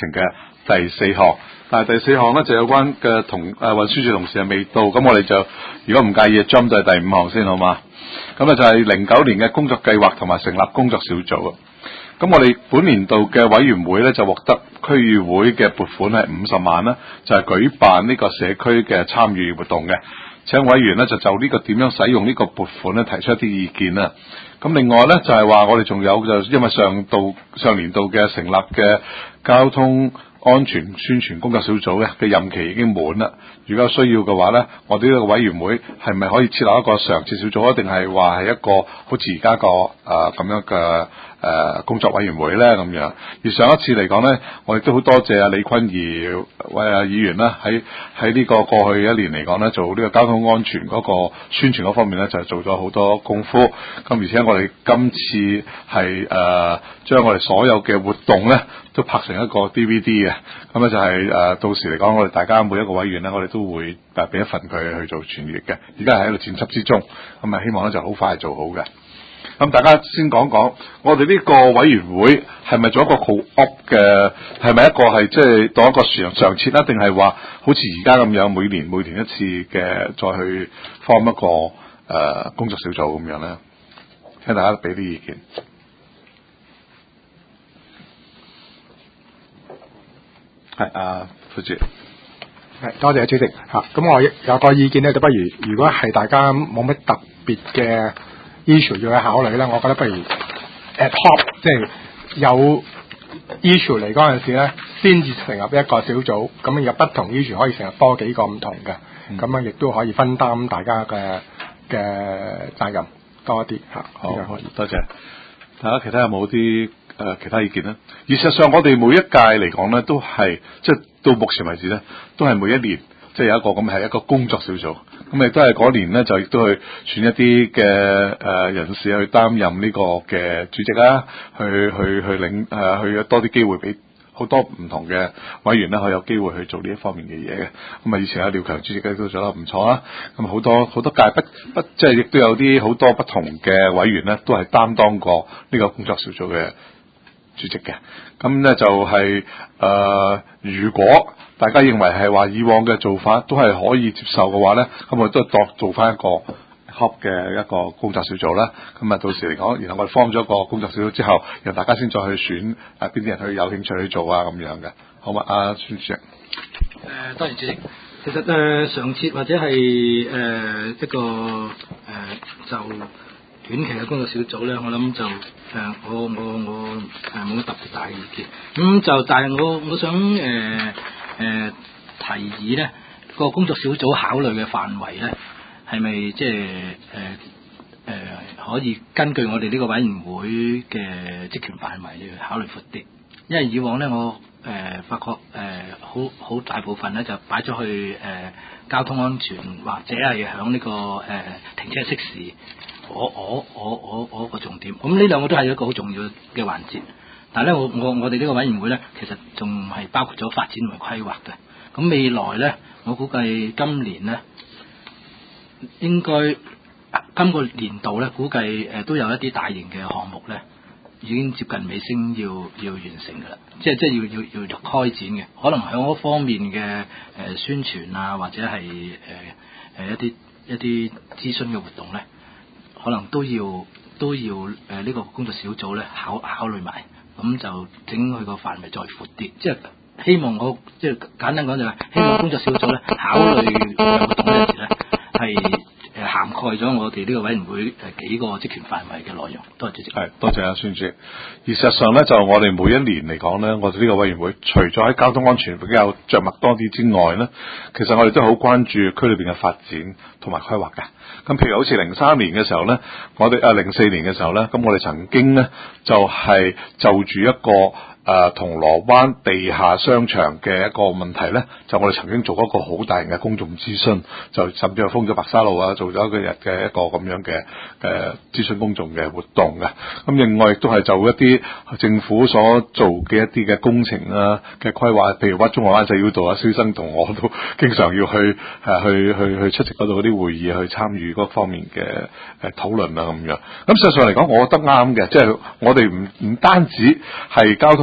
程嘅第4項。但係第4項咧就有關嘅運輸署同事係未到，咁我哋就如果唔介意 jump 就係第5項先好嘛？咁就係09年嘅工作計劃同埋成立工作小組啊。咁我哋本年度嘅委員會咧就獲得區議會嘅撥款係50萬啦，就係舉辦呢個社區嘅參與活動嘅。請委員咧就呢個點樣使用呢個撥款咧提出一啲意見啦。咁另外咧就係話我哋仲有就因為上年度嘅成立嘅交通安全宣傳工作小組咧嘅任期已經滿啦。如果有需要嘅話咧，我哋呢個委員會係咪可以設立一個常設小組，定係話係一個好似而家個咁樣嘅工作委員會咧咁樣？而上一次嚟講咧，我亦都好多謝李坤儀議員啦，喺呢個過去一年嚟講咧，做呢個交通安全嗰個宣傳嗰方面咧，就做咗好多功夫。咁而且我哋今次係將我哋所有嘅活動咧都拍成一個 DVD 嘅。咁咧就係到時嚟講，我哋大家每一個委員咧，我哋都會俾一份佢去做傳譯嘅。而家係喺度剪輯之中，咁啊希望咧就好快做好嘅。咁大家先講講，我哋呢個委員會係咪做一個 co-op 嘅？係咪一個係即係當一個常設啦？定係話好似而家咁樣每年一次嘅再去 form 一個工作小組咁樣咧？請大家俾啲意見。係副主席。 係多謝主席嚇。咁我有個意見咧，就不如果係大家冇乜特別嘅issue 要去考慮咧，我覺得不如 ad hoc 即係有 issue 嚟嗰陣時咧，先至成立一個小組，咁有不同 issue 可以成立多幾個唔同嘅，咁樣亦都可以分擔大家嘅責任多啲嚇。 好，多謝。大家其他有冇啲其他意見咧？而事實上，我哋每一屆嚟講咧，都係即係到目前為止咧，都係每一年即係有一個咁係一個工作小組。咁亦都係嗰年咧，就亦都去選一啲嘅人士去擔任呢個嘅主席啦，去領去多啲機會俾好多唔同嘅委員咧，可以有機會去做呢一方面嘅嘢嘅。咁啊，以前阿廖強主席咧都做得唔錯啦。咁好多屆不即係亦都有啲好多不同嘅委員咧，都係擔當過呢個工作小組嘅主席嘅。咁咧就係如果大家認為係話以往嘅做法都係可以接受嘅話咧，咁我都做翻一個 hub 嘅一個工作小組啦。咁啊，到時嚟講，然後我哋 form 咗一個工作小組之後，然後大家先再去選邊啲人去有興趣去做啊咁樣嘅，好嘛？孫主席。 多謝主席。其實常設或者係一個就短期嘅工作小組咧，我諗就我冇乜特別大嘅意見。咁就但係我想提議咧，個工作小組考慮嘅範圍咧，係咪即係可以根據我哋呢個委員會嘅職權範圍去考慮闊啲？因為以往咧我發覺好大部分咧就擺咗去交通安全或者係響呢個停車熄匙，我個重點。咁呢兩個都係一個好重要嘅環節。但係咧我哋呢個委員會咧，其實仲係包括咗發展同埋規劃嘅。咁未來咧，我估計今年咧應該今個年度咧，估計都有一啲大型嘅項目咧，已經接近尾聲要完成㗎啦，即係要開展嘅，可能喺嗰方面嘅宣傳啊，或者係一啲諮詢嘅活動咧，可能都要呢個工作小組咧考慮埋，咁就整佢個範圍再闊啲，即係希望即係簡單講就係希望工作小組咧考慮活動嗰陣時咧係涵蓋咗我哋呢個委員會幾個職權範圍嘅內容。多謝主席。係， 多謝阿孫主席。而事實上咧，就我哋每一年嚟講咧，我哋呢個委員會除咗喺交通安全比較着墨多啲之外咧，其實我哋都好關注區裏邊嘅發展同埋規劃嘅。咁譬如好似03年嘅時候咧，我哋04年嘅時候咧，咁我哋曾經咧就係就住一個銅鑼灣地下商場嘅一個問題咧，就我哋曾經做一個好大型嘅公眾諮詢，就甚至係封咗白沙路啊，做咗一個日嘅一個咁樣嘅諮詢公眾嘅活動嘅。咁另外亦都係就一啲政府所做嘅一啲嘅工程啊嘅規劃，譬如話中環灣仔繞道啊，蕭生同我都經常要去出席嗰度嗰啲會議去參與嗰方面嘅討論啊咁樣。咁事實上嚟講，我覺得啱嘅，即係我哋唔單止係交通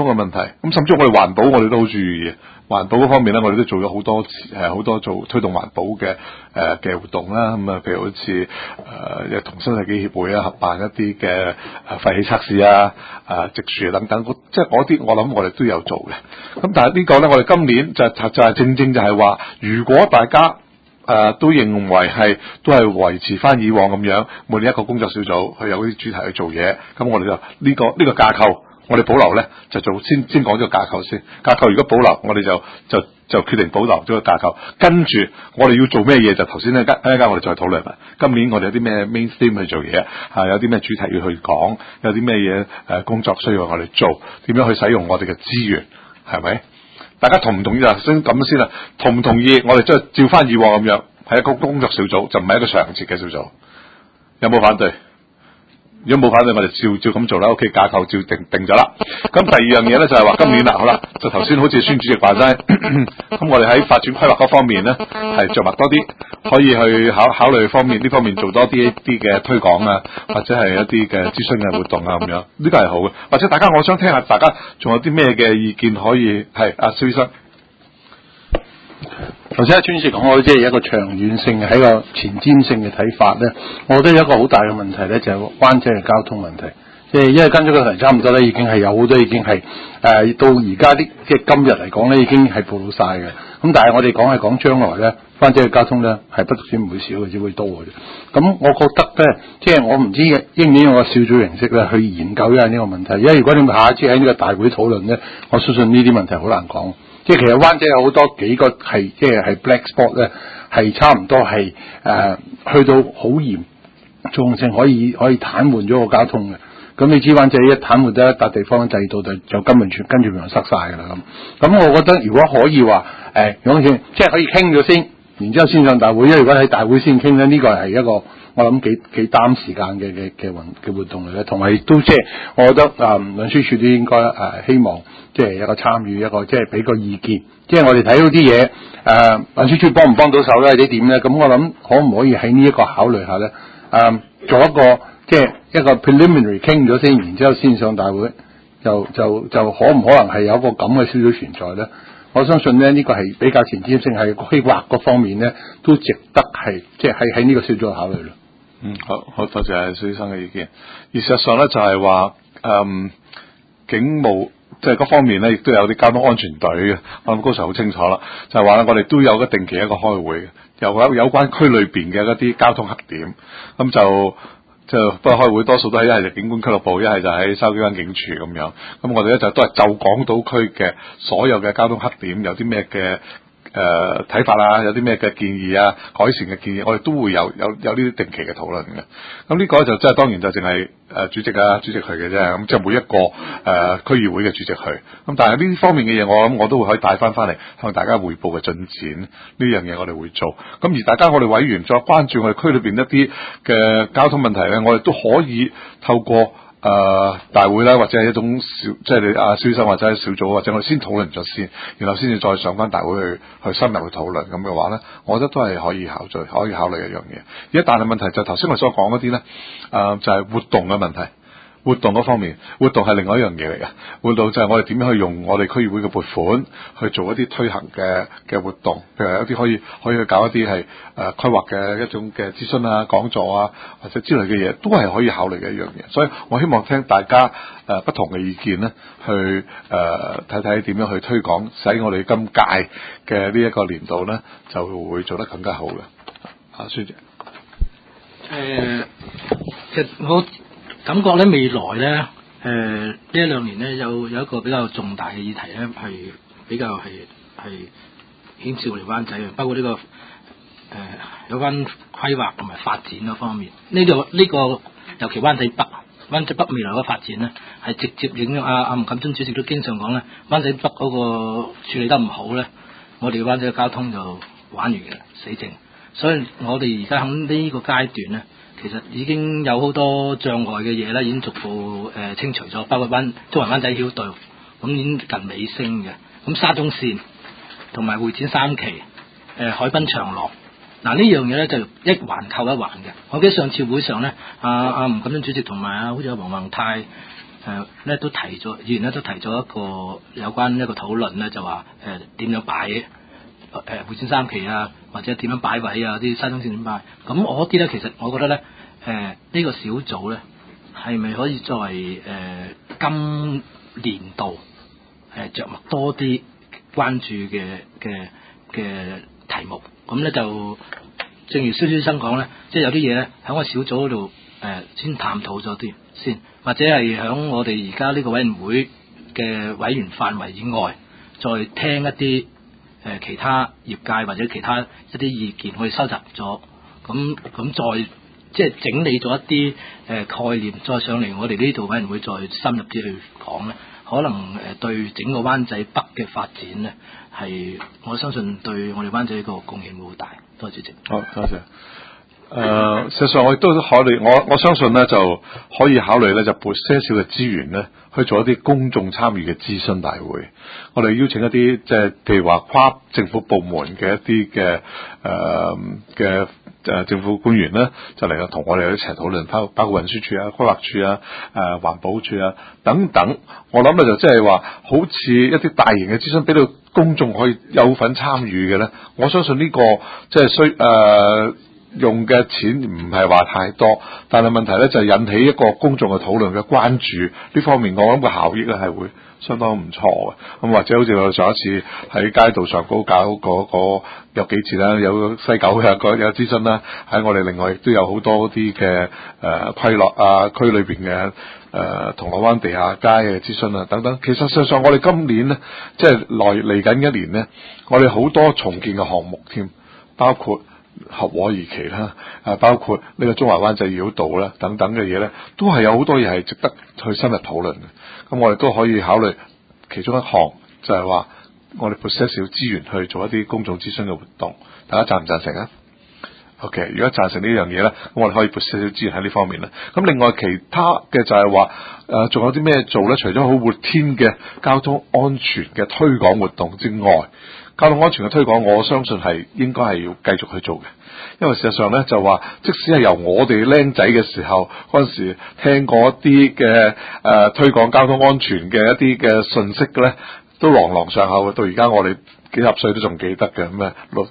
嘅問題。咁甚至我哋環保，我哋都好注意嘅。環保嗰方面咧，我哋都做咗好多做推動環保嘅活動啦。咁啊，譬如好似同新世紀協會啊合辦一啲嘅廢氣測試啊、植樹等等，即係嗰啲我諗我哋都有做嘅。咁但係呢個咧，我哋今年就係正就係話，如果大家都認為都係維持翻以往咁樣，每年一個工作小組去有啲主題去做嘢，咁我哋就呢個架構。我哋保留咧就做先講咗個架構先。架構如果保留，我哋就決定保留咗個架構。跟住我哋要做咩嘢，就頭先一陣我哋再討論啦。今年我哋有啲咩 mainstream 去做嘢有啲咩主題要去講，有啲咩嘢工作需要我哋做，點樣去使用我哋嘅資源，係咪？大家同唔同意啊？先咁先啦，同唔同意？我哋即係照翻以往咁樣，係一個工作小組，就唔係一個常設嘅小組。有冇反對？如果冇反對，我哋照咁做啦。OK， 架構照定咗啦。咁第二樣嘢咧就係話今年啦，好啦，就頭先好似孫主席話齋，咁我哋喺發展規劃嗰方面咧係着墨多啲，可以去考慮呢方面做多啲嘅推廣啊，或者係一啲嘅諮詢嘅活動啊咁樣，呢個係好嘅。或者大家我想聽下大家仲有啲咩嘅意見可以係蕭醫生。 頭先阿孫主席講開，即係一個長遠性喺個前瞻性嘅睇法咧，我覺得有一個好大嘅問題咧，就係灣仔嘅交通問題。即係因為跟咗個題差唔多咧，已經係有好多已經係到而家啲即係今日嚟講咧，已經係暴露晒嘅。咁但係我哋講將來咧，灣仔嘅交通咧係不斷唔會少嘅，只會多嘅啫。咁我覺得咧，即係我唔知應唔應用個小組形式咧去研究一下呢個問題。因為如果你下一次喺呢個大會討論咧，我相信呢啲問題好難講。即係其實灣仔有好多幾個係即係 black spot 咧，係差唔多係去到好嚴重性可以癱瘓咗個交通嘅。咁你知灣仔一癱瘓得一笪地方制度就根本跟住塞晒㗎啦咁。我覺得如果可以話即係可以傾咗先，然之後先上大會。因為如果喺大會先傾咧，呢個係一個我諗幾擔時間嘅活動嚟嘅。同埋都即係我覺得運輸署都應該希望即係一個參與，一個即係俾個意見。即係我哋睇到啲嘢運輸署幫唔幫到手咧，或者點咧？咁我諗可唔可以喺呢一個考慮下咧？做一個即係一個 preliminary 傾咗先，然之後先上大會，就可唔可能係有一個咁嘅小組存在咧？我相信咧呢個係比較前瞻性，係規劃嗰方面咧都值得係即係喺呢個小組考慮咯。 好多謝蕭醫生嘅意見。而事實上咧就係話警務即係嗰方面咧，亦都有啲交通安全隊嘅。我諗高 Sir 好清楚啦，就係話咧我哋都有一定期一個開會嘅，有關區裏邊嘅一啲交通黑點，咁就不過開會多數都係一係就警官俱樂部，一係就喺筲箕灣警署咁樣。咁我哋咧都係就港島區嘅所有嘅交通黑點有啲咩嘅睇法啊，有啲咩嘅建議啊，改善嘅建議，我哋都會有呢啲定期嘅討論嘅。咁呢個就即係當然就淨係主席去嘅啫。咁即係每一個區議會嘅主席去。咁但係呢方面嘅嘢，我諗我都會可以帶翻嚟向大家匯報嘅進展。呢樣嘢我哋會做。咁而大家我哋委員再關注我哋區裏邊一啲嘅交通問題咧，我哋都可以透過大會啦，或者係一種即係你蕭醫生或者係小組，或者我哋先討論咗先，然後先至再上翻大會去深入去討論。咁嘅話咧，我覺得都係可以考慮一樣嘢。而家但係問題就頭先我所講嗰啲咧，就係活動嘅問題。活動嗰方面，活動係另外一樣嘢嚟嘅。活動就係我哋點樣去用我哋區議會嘅撥款去做一啲推行嘅活動，譬如有啲可以去搞一啲係規劃嘅一種嘅諮詢啊、講座啊或者之類嘅嘢，都係可以考慮嘅一樣嘢。所以我希望聽大家不同嘅意見咧，去睇睇點樣去推廣，使我哋今屆嘅呢一個年度咧就會做得更加好嘅。孫姐， 其實我感覺咧未來咧，呢一兩年咧有一個比較重大嘅議題咧，係比較係牽涉我哋灣仔嘅，包括呢個有關規劃同埋發展嗰方面。呢個尤其灣仔北未來嘅發展咧，係直接影響阿吳錦珍主席都經常講咧，灣仔北嗰個處理得唔好咧，我哋灣仔嘅交通就玩完嘅死症。所以我哋而家喺呢個階段咧，其實已經有好多障礙嘅嘢咧，已經逐步清除咗，包括中環灣仔繞道，咁已經近尾聲嘅。咁沙中線同埋會展3期，海濱長廊，嗱呢樣嘢咧就一環扣一環嘅。我記得上次會上咧，阿吳錦珍主席同埋好似阿黃宏泰咧都提咗，議員咧都提咗一個有關一個討論咧，就話點樣擺會展三期啊，或者點樣擺位啊，啲沙中線點擺。咁我啲咧，其實我覺得咧，呢個小組咧係咪可以作為今年度着墨多啲關注嘅題目？咁咧就正如蕭先生講咧，即係有啲嘢咧喺個小組嗰度先探討咗啲先，或者係喺我哋而家呢個委員會嘅委員範圍以外，再聽一啲其他業界或者其他一啲意見，我哋收集咗，咁再即係整理咗一啲概念，再上嚟我哋呢度委員會再深入啲去講咧，可能對整個灣仔北嘅發展咧，係我相信對我哋灣仔呢個貢獻會好大。多謝主席。 好，多謝。事實上我亦都考慮，我相信咧就可以考慮咧就撥些少嘅資源咧去做一啲公眾參與嘅諮詢大會。我哋邀請一啲即係譬如話跨政府部門嘅一啲嘅政府官員咧，就嚟同我哋一齊討論，包括運輸署啊、規劃署啊、環保署啊等等。我諗咧就即係話，好似一啲大型嘅諮詢俾到公眾可以有份參與嘅咧，我相信呢個即係用嘅錢唔係話太多，但係問題咧就係引起一個公眾嘅討論嘅關注呢方面，我諗個效益咧係會相當唔錯嘅。咁或者好似我上一次喺街道上高搞嗰有幾次啦，有西九嘅有諮詢啦，喺我哋另外亦都有好多啲嘅規劃啊，區裏邊嘅銅鑼灣地下街嘅諮詢啊等等。其實事實上我哋今年咧，即係嚟緊一年咧，我哋好多重建嘅項目添，包括合和二期啦，包括呢個中環灣仔繞道啦等等嘅嘢咧，都係有好多嘢係值得去深入討論嘅。咁我哋都可以考慮其中一項，就係話我哋撥些少資源去做一啲公眾諮詢嘅活動，大家贊唔贊成啊 ？OK， 如果贊成呢樣嘢咧，咁我哋可以撥些少資源喺呢方面啦。咁另外其他嘅就係話仲有啲咩做咧？除咗好活天嘅交通安全嘅推廣活動之外，交通安全嘅推廣，我相信係應該係要繼續去做嘅，因為事實上咧就話，即使係由我哋僆仔嘅時候嗰陣時聽過一啲嘅推廣交通安全嘅一啲嘅信息嘅咧，都朗朗上口嘅。到而家我哋幾十歲都仲記得嘅，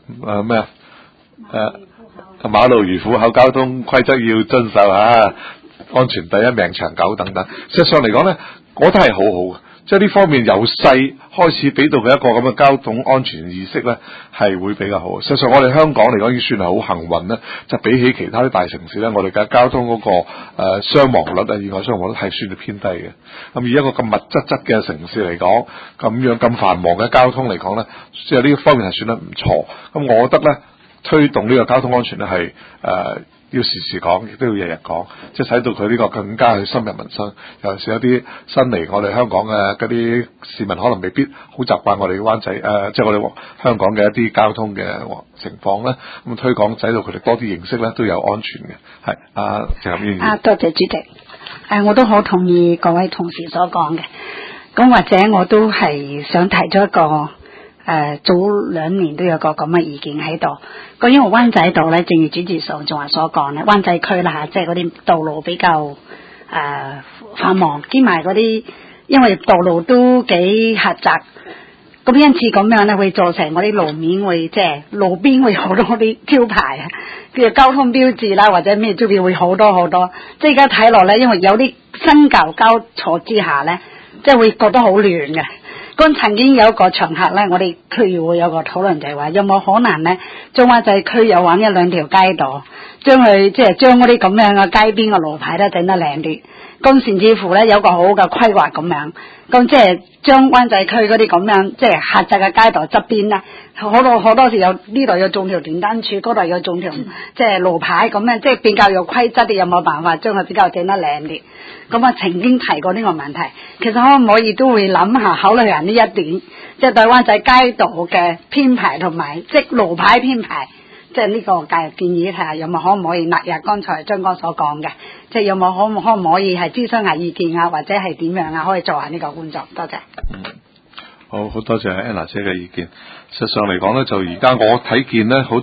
馬路如虎口，交通規則要遵守啊，安全第一，命長久等等。事實上嚟講咧，我覺得係好好嘅。即係呢方面由細開始俾到嘅一個咁嘅交通安全意識咧，係會比較好。事實上我哋香港嚟講已經算係好幸運啦，就比起其他啲大城市咧，我哋嘅交通嗰個傷亡率啊、意外傷亡率係算係偏低嘅。咁以一個咁密質嘅城市嚟講，咁樣咁繁忙嘅交通嚟講咧，即係呢方面係算得唔錯。咁我覺得咧，推動呢個交通安全咧係要時時講，亦都要日日講，即係使到佢呢個更加去深入民生。尤其是有啲新嚟我哋香港嘅嗰啲市民，可能未必好習慣我哋灣仔即係我哋香港嘅一啲交通嘅情況咧。咁推廣，使到佢哋多啲認識咧，都有安全嘅。係鄭合英。 多謝主席。我都好同意各位同事所講嘅。咁或者我都係想提出一個。早2年都有個咁嘅意見喺度，咁因為灣仔度咧，正如主持上仲話所講咧，灣仔區啦嚇，即係嗰啲道路比較繁忙，兼埋嗰啲因為道路都幾狹窄，咁因此咁樣咧會造成嗰啲路面會即係路邊會好多啲招牌啊，譬如交通標誌啦或者咩招標會好多好多，即係而家睇落咧，因為有啲新舊交錯之下咧，即係會覺得好亂嘅。咁曾經有一個場合咧，我哋區議會有個討論就係話，有冇可能咧，中灣仔區有揾1-2條街道，將佢即係將嗰啲咁樣嘅街邊嘅路牌咧整得靚啲，咁甚至乎咧有個好嘅規劃咁樣，咁即係將灣仔區嗰啲咁樣即係狹窄嘅街道側邊咧，好多時有呢度要種條電燈柱，嗰度要種條即係路牌咁樣，即係比較有規則啲，有冇辦法將佢比較整得靚啲？咁啊，曾經提過呢個問題，其實可唔可以都會諗下考慮下呢一點，即係對灣仔街道嘅編排同埋即係路牌編排，即係呢個建議睇下有冇可唔可以納入剛才張哥所講嘅，即係有冇可唔可以係諮詢下意見啊，或者係點樣啊，可以做下呢個工作。多謝。 好多謝 Anna 姐嘅意見。實際上嚟講咧，就而家我睇見咧好多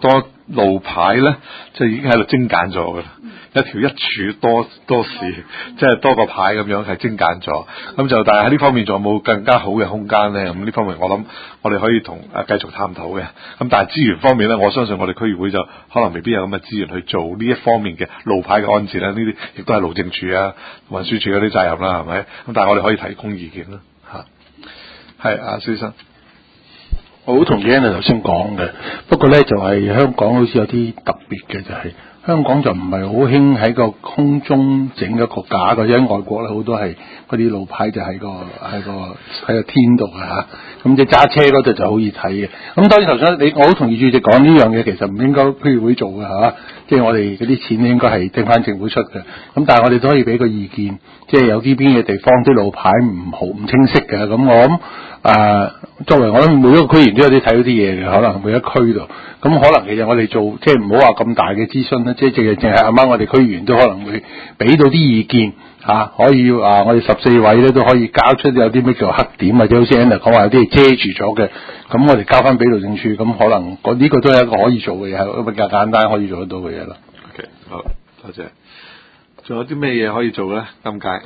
路牌咧，即係已經喺度精簡咗㗎啦，一條一柱多時，即係多個牌咁樣係精簡咗。咁就但係喺呢方面仲有冇更加好嘅空間咧？咁呢方面我諗我哋可以同繼續探討嘅。咁但係資源方面咧，我相信我哋區議會就可能未必有咁嘅資源去做呢一方面嘅路牌嘅安置咧。呢啲亦都係路政署啊、運輸署嗰啲責任啦，係咪？咁但係我哋可以提供意見啦，嚇。係阿蕭生。 我好同意 Anna 頭先講嘅，不過咧就係香港好似有啲特別嘅，就係香港就唔係好興喺個空中整一個架嘅，因為外國咧好多係嗰啲路牌就喺個天度嘅嚇，咁即係揸車嗰度就好易睇嘅。咁當然頭先我好同意主席講呢樣嘢，其實唔應該區議會做嘅嚇，即係我哋嗰啲錢應該係掟翻政府出嘅。咁但係我哋都可以俾個意見，即係有啲邊嘅地方啲路牌唔清晰嘅，咁我諗。作為我諗每一個區議員都有啲睇到啲嘢嘅，可能每一區度，咁可能其實我哋做即係唔好話咁大嘅諮詢啦，即係淨係啱啱我哋區議員都可能會俾到啲意見嚇，可以我哋14位咧都可以交出有啲咩叫黑點，或者好似 Anna 講話有啲係遮住咗嘅，咁我哋交翻俾路政署，咁可能呢個都係一個可以做嘅嘢，係比較簡單可以做得到嘅嘢啦。 OK， 好，多謝。仲有啲咩嘢可以做咧？今屆？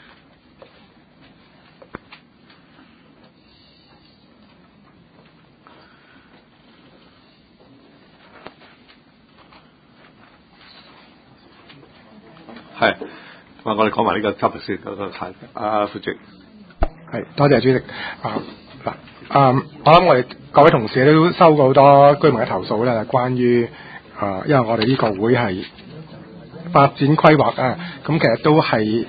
係，我哋講埋呢個 topic 先，嗰個係副席。 係，多謝主席。我諗我哋各位同事都收過好多居民嘅投訴咧，關於因為我哋呢個會係發展規劃啊，咁其實都係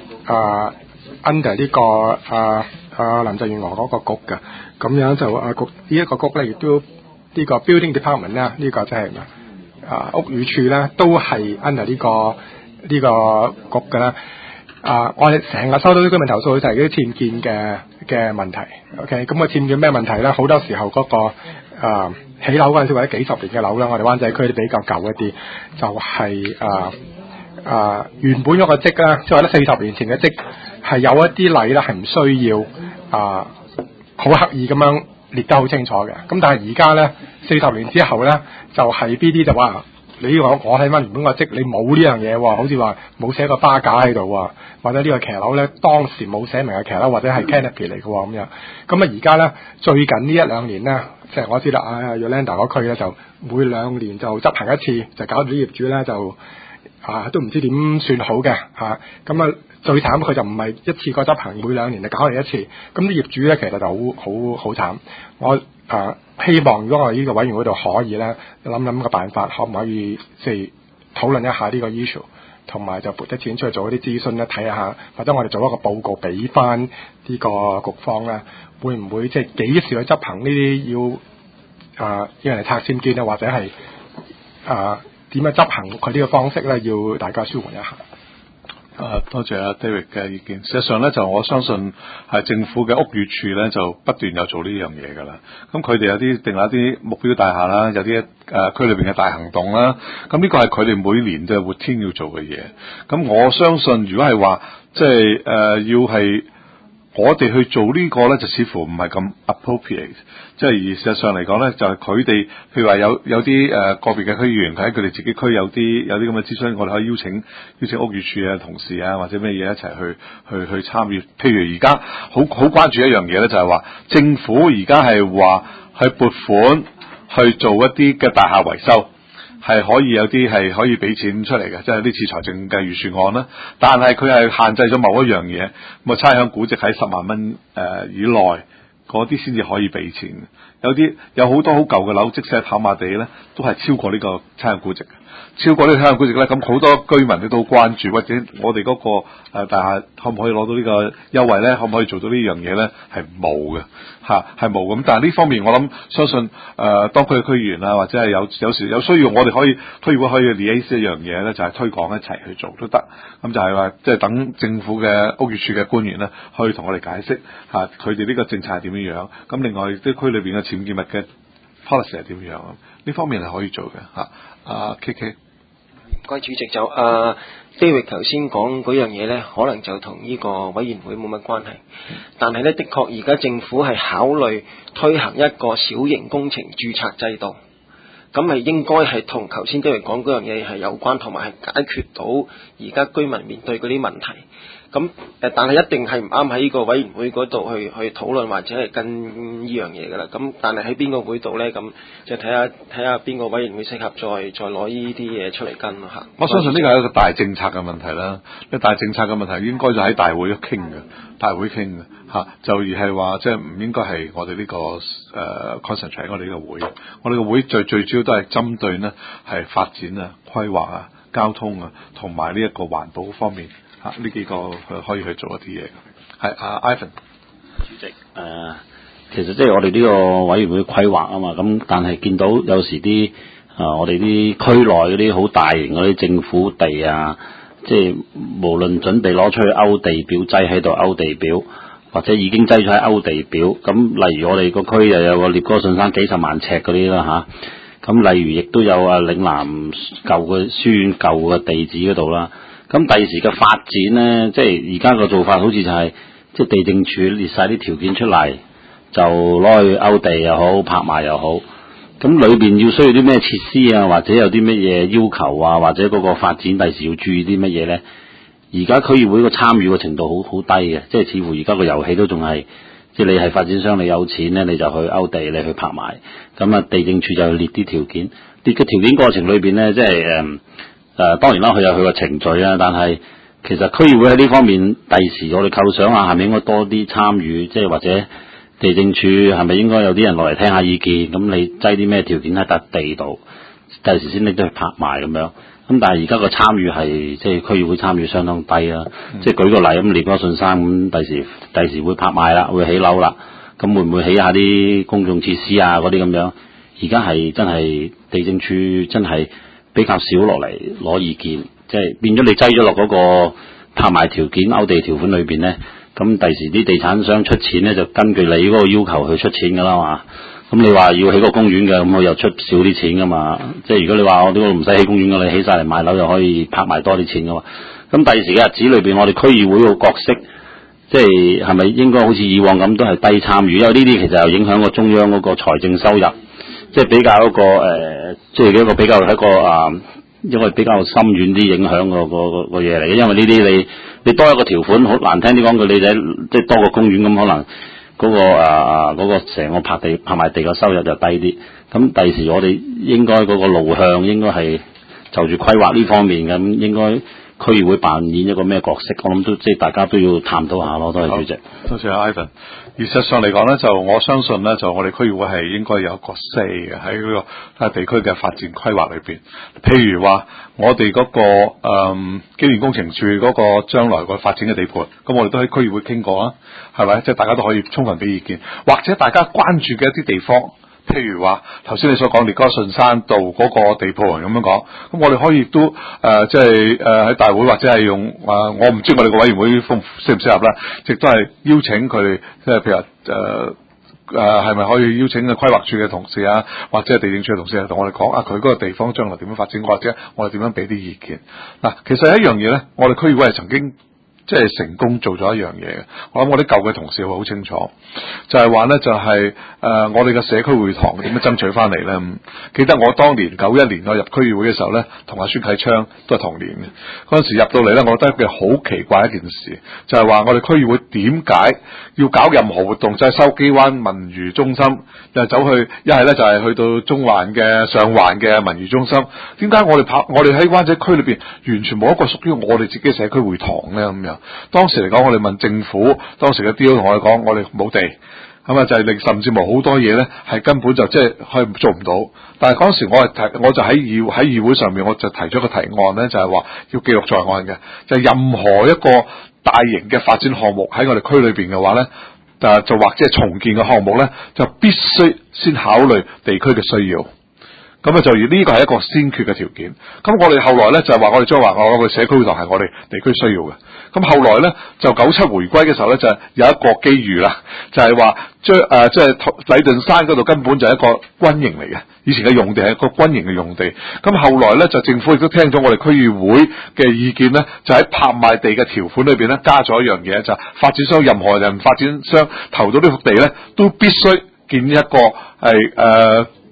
under 呢個林鄭月娥嗰個局㗎，咁樣就局呢一個局咧，亦都呢個 building department 啦，呢個即係屋宇署咧，都係 under 呢個局㗎啦。我哋成日收到啲居民投訴就係啲僭建嘅問題。OK， 咁個僭建咩問題咧？好多時候嗰個起樓嗰陣時或者幾十年嘅樓啦，我哋灣仔區都比較舊一啲，就係原本嗰個積啦，即係話咧40年前嘅積係有一啲例咧係唔需要好刻意咁樣列得好清楚嘅。咁但係而家咧40年之後咧，就係 BD 就話。你我睇翻原本個積，你冇呢樣嘢喎，好似話冇寫個巴架喺度喎，或者呢個騎樓咧當時冇寫明係騎樓，或者係 canopy 嚟嘅喎咁樣。咁而家咧最近呢1-2年咧，即係我知道Yolanda 嗰區咧就每2年就執行一次，就搞到啲業主咧就都唔知點算好嘅嚇。咁最慘佢就唔係一次過執行，每2年就搞嚟一次。咁啲業主咧其實就好慘。我希望如果我哋呢個委員會度可以咧諗個辦法，可唔可以即係討論一下呢個 issue， 同埋就撥啲錢出去做一啲諮詢咧，睇下或者我哋做一個報告俾翻呢個局方咧，會唔會即係幾時去執行呢啲要人嚟拆僭建啊，或者係點樣執行佢呢個方式咧，要大家舒緩一下。 多謝阿 David 嘅意見。事實上咧，就我相信係政府嘅屋宇署咧，就不斷有做呢樣嘢㗎啦。咁佢哋有啲定下啲目標大廈啦，有啲區裏邊嘅大行動啦。咁呢個係佢哋每年嘅活天要做嘅嘢。咁我相信，如果係話即係要係我哋去做呢個咧，就似乎唔係咁 appropriate。即係而事實上嚟講咧，就係佢哋，譬如話有啲個別嘅區議員喺佢哋自己區有啲咁嘅諮詢，我哋可以邀請屋宇署嘅同事啊，或者咩嘢一齊去參與。譬如而家好關注一樣嘢咧，就係話政府而家係話去撥款去做一啲嘅大廈維修。係可以有啲係可以俾錢出嚟嘅，即係有啲似財政嘅預算案啦。但係佢係限制咗某一樣嘢，咁差餉估值喺10萬蚊以內，嗰啲先至可以俾錢。有好多好舊嘅樓，即使係跑馬地咧，都係超過呢個差餉估值嘅。超過呢個差餉估值咧，咁好多居民都好關注，或者我哋嗰個大廈可唔可以攞到呢個優惠咧？可唔可以做到呢樣嘢咧？係冇嘅嚇，係冇咁。但係呢方面我諗相信當區嘅區議員啊，或者係有時有需要，我哋可以區議會可以 liaise 一樣嘢咧，就係推廣一齊去做都得。咁就係話即係等政府嘅屋宇署嘅官員咧，可以同我哋解釋嚇佢哋呢個政策係點樣。咁另外啲區裏邊嘅僭建物嘅 policy 係點樣？呢方面係可以做嘅嚇。KK， 唔該主席，就David 頭先講嗰樣嘢咧，可能就同呢個委員會冇乜關係，但係咧的確而家政府係考慮推行一個小型工程註冊制度， 咁係應該係同頭先David講嗰樣嘢係有關，同埋係解決到而家居民面對嗰啲問題。咁但係一定係唔啱喺呢個委員會嗰度去討論或者係跟呢樣嘢㗎啦。咁但係喺邊個會度咧？咁就睇下邊個委員會適合再攞呢啲嘢出嚟跟咯嚇。 我相信呢個係一個大政策嘅問題啦。呢大政策嘅問題應該就喺大會傾嘅，就而係話即係唔應該係我哋呢個concentrate 我哋呢個會。我哋個會最主要都係針對呢係發展啊、規劃啊、交通啊同埋呢一個環保方面。呢幾個佢可以去做一啲嘢。係Ivan 主席，其實即係我哋呢個委員會規劃啊嘛，咁但係見到有時啲我哋啲區內嗰啲好大型嗰啲政府地啊，即係無論準備攞出去勾地表擠喺度勾地表，或者已經擠咗喺勾地表，咁例如我哋個區又有個聶歌信山幾十萬尺嗰啲啦嚇，咁例如亦都有嶺南舊嘅書院舊嘅地址嗰度啦。咁第時嘅發展呢，即係而家個做法好似就係、即係地政處列晒啲條件出嚟，就攞去勾地又好，拍賣又好。咁裏邊要需要啲咩設施啊，或者有啲乜嘢要求啊，或者嗰個發展第時要注意啲乜嘢呢？而家區議會個參與嘅程度好低嘅，即係似乎而家個遊戲都仲係，即係你係發展商，你有錢呢，你就去勾地，你去拍賣。咁啊，地政處就列啲條件，列嘅條件過程裏邊呢，即係當然啦，佢有佢個程序啊，但係其實區議會喺呢方面，第時我哋構想下，係咪應該多啲參與，即係或者地政處係咪應該有啲人落嚟聽下意見？咁你擠啲咩條件喺笪地度，第時先拎到去拍賣咁樣。咁但係而家個參與係即係區議會參與相當低啦。即係舉個例咁，聶歌信山咁，第時會拍賣啦，會起樓啦，咁會唔會起下啲公眾設施啊嗰啲咁樣？而家係真係地政處真係比較少落嚟攞意見，即係變咗你擠咗落嗰個拍賣條件勾地條款裏邊咧，咁第時啲地產商出錢咧就根據你嗰個要求去出錢噶啦嘛。咁你話要起個公園嘅，咁我又出少啲錢噶嘛。即係如果你話我呢個唔使起公園嘅，你起晒嚟買樓又可以拍賣多啲錢噶嘛。咁第時嘅日子裏邊，我哋區議會個角色，即係咪應該好似以往咁都係低參與？因為呢啲其實又影響個中央嗰個財政收入。即係比較一個即係一個比較一個因為比較深遠啲影響個嘢嚟嘅。因為呢啲你多一個條款，好難聽啲講句，你即係多個公園咁，可能嗰個成個拍賣地嘅收入就低啲。咁第時我哋應該嗰個路向應該係就住規劃呢方面咁，應該區議會扮演一個咩角色？我諗都即係大家都要探討下咯。多謝主席。 多謝阿 Ivan。而實上嚟講咧，就我相信咧，就我哋區議會係應該有一個 say 嘅喺嗰個地區嘅發展規劃裏邊。譬如話，我哋嗰個機電工程署嗰個將來個發展嘅地盤，咁我哋都喺區議會傾過啦，係咪？即係大家都可以充分俾意見，或者大家關注嘅一啲地方。譬如話頭先你所講聶歌信山道嗰個地盤咁樣講，咁我哋可以都即係喺大會或者係用我唔知我哋個委員會適唔適合啦，亦都係邀請佢哋，即係譬如話係咪可以邀請規劃處嘅同事啊，或者係地政處嘅同事同我哋講佢嗰個地方將來點樣發展，或者我哋點樣俾啲意見。嗱，其實一樣嘢咧，我哋區議會係曾經即係成功做咗一樣嘢嘅，我諗我啲舊嘅同事會好清楚，就係話咧就係我哋嘅社區會堂點樣爭取翻嚟咧？記得我當年91年我入區議會嘅時候咧，同阿孫啟昌都係同年嘅。嗰陣時入到嚟咧，我覺得一件好奇怪一件事，就係話我哋區議會點解要搞任何活動，就係筲箕灣文娛中心，又走去一係咧就係去到中環嘅上環嘅文娛中心。點解我哋喺灣仔區裏邊完全冇一個屬於我哋自己嘅社區會堂咧？咁樣當時嚟講，我哋問政府，當時嘅 DO 同我哋講，我哋冇地。咁啊，就係令甚至乎好多嘢咧，係根本就即係係做唔到。但係嗰陣時我就喺議會上面，我就提咗個提案咧，就係話要記錄在案嘅，就係任何一個大型嘅發展項目喺我哋區裏邊嘅話咧，就或者係重建嘅項目咧，就必須先考慮地區嘅需要。咁啊，就呢個係一個先決嘅條件。咁我哋後來咧就係話，我哋將話我個社區會堂係我哋地區需要嘅。咁後來咧就97回歸嘅時候咧，就有一個機遇啦，就係話即係禮頓山嗰度根本就係一個軍營嚟嘅，以前嘅用地係一個軍營嘅用地。咁後來咧就政府亦都聽咗我哋區議會嘅意見咧，就喺拍賣地嘅條款裏邊咧加咗一樣嘢，就係發展商任何人發展商投到呢幅地咧，都必須建一個係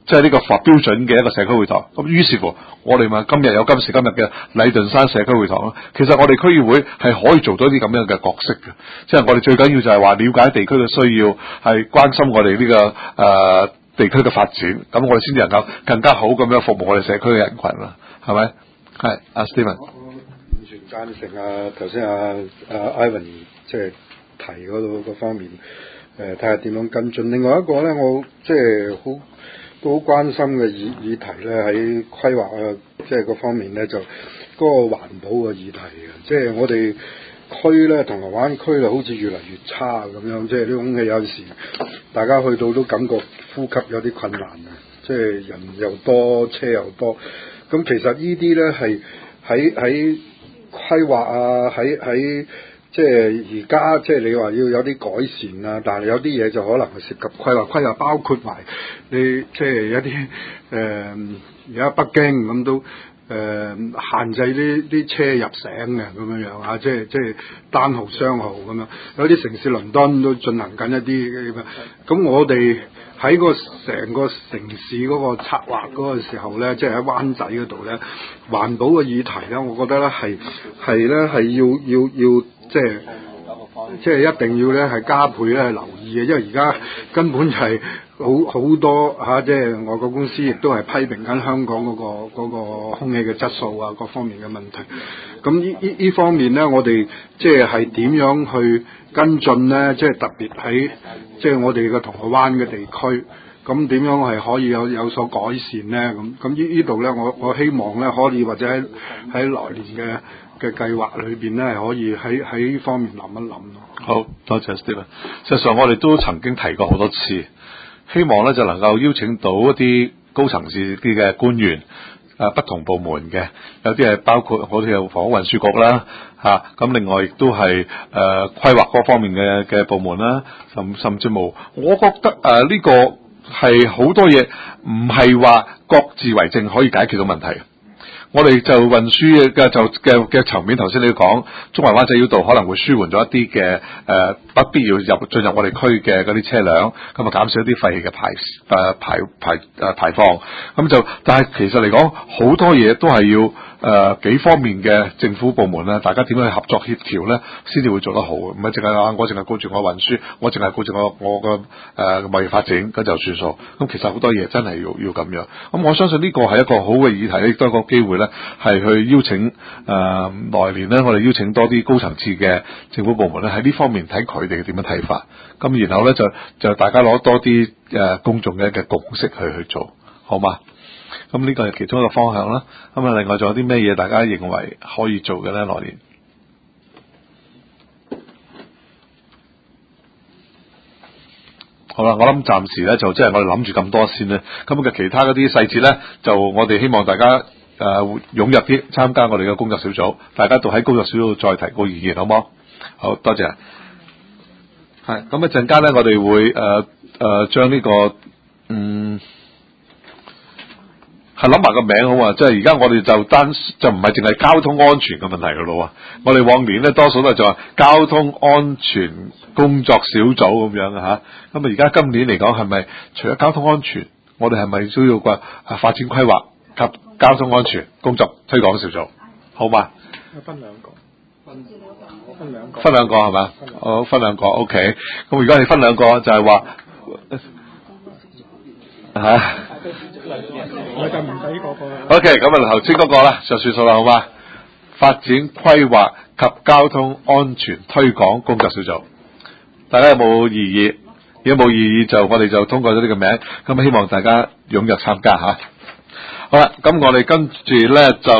即係呢個符合標準嘅一個社區會堂。咁於是乎，我哋咪今日有今時今日嘅禮頓山社區會堂咯。其實我哋區議會係可以做到啲咁樣嘅角色嘅，即係我哋最緊要就係話了解地區嘅需要，係關心我哋呢個地區嘅發展，咁我哋先至能夠更加好咁樣服務我哋社區嘅人群啦，係咪？係阿 Steven。 完全贊成啊！頭先Ivan 即係提嗰度嗰方面，睇下點樣跟進。另外一個咧，我即係都好關心嘅議題咧，喺規劃啊，即係嗰方面咧，就嗰個環保嘅議題嘅。即係我哋區咧，銅鑼灣區就好似越嚟越差咁樣，即係啲空氣有時大家去到都感覺呼吸有啲困難啊！即係人又多，車又多。咁其實呢啲咧係喺規劃啊，喺即係而家即係你話要有啲改善啊，但係有啲嘢就可能係涉及規劃包括埋你即係一啲而家北京咁都限制啲車入城嘅咁樣啊，即係單號雙號咁樣，有啲城市倫敦都進行緊一啲咁我哋喺個成個城市嗰個策劃嗰個時候咧，即係喺灣仔嗰度咧，環保嘅議題咧，我覺得咧係要即係一定要咧係加倍咧留意嘅，因為而家根本就係好多即係外國公司亦都係批評緊香港嗰個空氣嘅質素啊，各方面嘅問題。咁呢方面咧，我哋即係點樣去跟進咧？即係特別喺即係我哋嘅銅鑼灣嘅地區，咁點樣係可以有所改善咧？咁呢度咧，我希望咧可以或者喺來年嘅計劃裏邊咧，係可以喺呢方面諗一諗咯。 好多謝 Steven。實際上我哋都曾經提過好多次，希望咧就能夠邀請到一啲高層次啲嘅官員，不同部門嘅，有啲係包括好似有房屋運輸局啦，咁另外亦都係規劃嗰方面嘅部門啦，甚至冇，我覺得呢個係好多嘢唔係話各自為政可以解決到問題。我哋就運輸嘅層面，頭先你講中環灣仔繞道可能會舒緩咗一啲嘅不必要進入我哋區嘅嗰啲車輛，咁啊減少一啲廢氣嘅排放。咁但係其實嚟講，好多嘢都係要幾方面嘅政府部門咧，大家點樣去合作協調咧，先至會做得好。唔係淨係我淨係顧住我運輸，我淨係顧住我個貿易發展，咁就算數。咁其實好多嘢真係要咁樣。咁我相信呢個係一個好嘅議題，亦都係一個機會咧，係去邀請來年咧，我哋邀請多啲高層次嘅政府部門咧，喺呢方面睇佢哋點樣睇法。咁然後咧就大家攞多啲公眾嘅一個共識去做，好嘛？咁呢個係其中一個方向啦。咁另外仲有啲咩嘢大家認為可以做嘅咧？來年好啦，我諗暫時咧就即係我哋諗住咁多先咧。咁嘅其他嗰啲細節咧，就我哋希望大家湧入啲參加我哋嘅工作小組，大家都喺工作小組再提個意見，好冇？好多謝。係咁一陣間咧，我哋會將呢個係諗埋個名好啊！即係而家我哋就唔係淨係交通安全嘅問題噶咯。我哋往年咧多數都係就話交通安全工作小組咁樣嘅吓。咁而家今年嚟講係咪除咗交通安全，我哋係咪需要個發展規劃及交通安全工作推廣小組？好嘛？ 分兩個。 分兩個係嘛？好，分兩個 OK。咁如果你分兩個就係話我就唔使嗰個啦。 OK， 咁啊頭先嗰個啦就算數啦，好嘛？發展規劃及交通安全推廣工作小組，大家有冇異議？如果冇異議就我哋就通過咗呢個名，咁希望大家踴躍參加吓。好啦，咁我哋跟住咧就。